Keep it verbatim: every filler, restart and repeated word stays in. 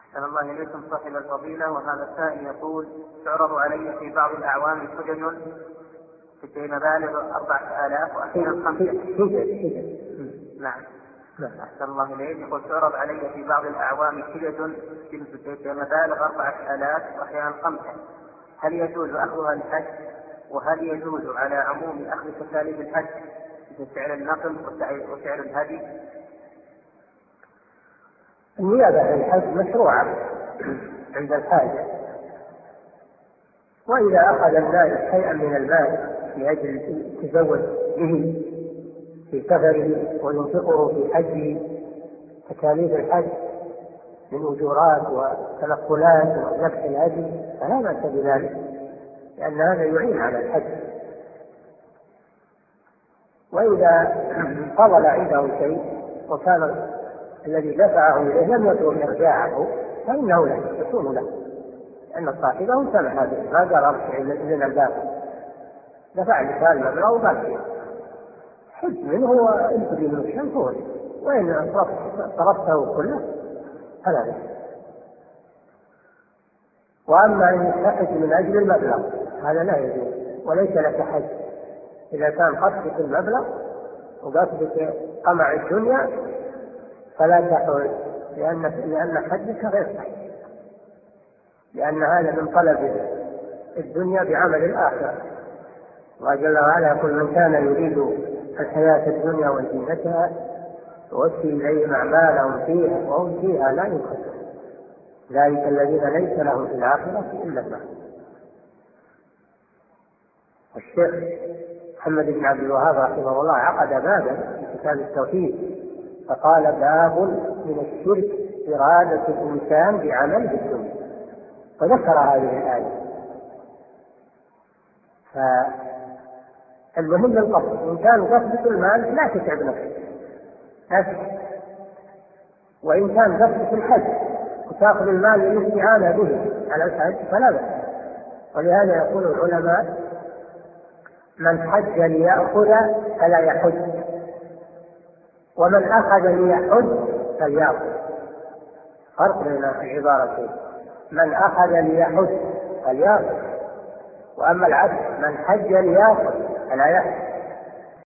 أحسن الله إليكم صاحب الفضيلة. وهذا السائل يقول: تعرض علي في بعض الأعوام حجج في مبالغ أربعة آلاف وأحيانا خمسة. نعم. أحسن الله إليك. يقول: تعرض علي في بعض الأعوام حجج في مبالغ أربعة آلاف وأحيانا خمسة، هل يجوز أخذها للحج؟ وهل يجوز على عموم أخذ تكاليف الحج مثل سعر النقل وسعر الهدي؟ النيابة عن الحج مشروعة عند الحاجة، وإذا أخذ النائب شيئا من المال لأجل التزود به في سفره وينفقه في حجه تكاليف الحج من أجورات وتنقلات وذبح الهدي فلا بأس بذلك، لأن هذا يعين على الحج. وإذا فضل عنده شيء وكان الذي دفعه إليه لم يطلب إرجاعه فإنه لا يكون له، لأن صاحبه سمح به، ما قال أرجع من الباب، دفع لك المبلغ وباقي حج منه وانتبه من الشمس هو، وإن صرفته كله فلا بأس. وأما أن يحج من أجل المبلغ هذا لا يجوز، وليس لك حج إذا كان قصدك المبلغ وقصدك قمع الدنيا فلا تحج، لأن لأن حجك غير صحيح، لأن هذا من طلب الدنيا بعمل الآخرة. الله جل وعلا يقول: من كان يريد الحياة الدنيا وزينتها يوفي إليهم أعمالهم فيها وهم فيها لا يبخسون، ذلك الذين ليس لهم في الآخرة إلا النار. الشيخ محمد بن عبد الوهاب رحمه الله عقد بابا في كتاب التوحيد فقال: باب من الشرك إرادة الإنسان بعمله الدنيا، وذكر هذه الآية. فالمهم القصد، إن كان قصدك المال لا تتعب نفسك، وإن كان قصدك الحج وتأخذ المال للاستعانة به على الحج فلا بأس. ولهذا يقول العلماء: من حج ليأخذ فلا يحج، ومن أخذ ليحج فليأخذ. فرق بين العبارتين: من أخذ ليحج فليأخذ، وأما العكس من حج ليأخذ فلا يحج.